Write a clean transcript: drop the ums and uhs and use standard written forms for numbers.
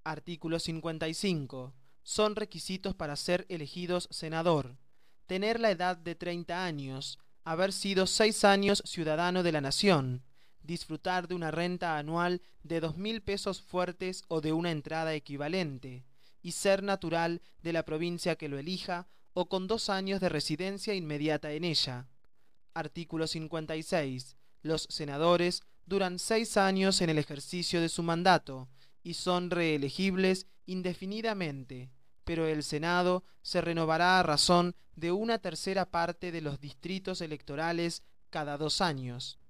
Artículo 55. Son requisitos para ser elegidos senador: tener la edad de 30 años, haber sido 6 años ciudadano de la nación, disfrutar de una renta anual de 2.000 pesos fuertes o de una entrada equivalente, y ser natural de la provincia que lo elija o con 2 años de residencia inmediata en ella. Artículo 56. Los senadores duran 6 años en el ejercicio de su mandato y son reelegibles indefinidamente, pero el Senado se renovará a razón de una tercera parte de los distritos electorales cada 2 años.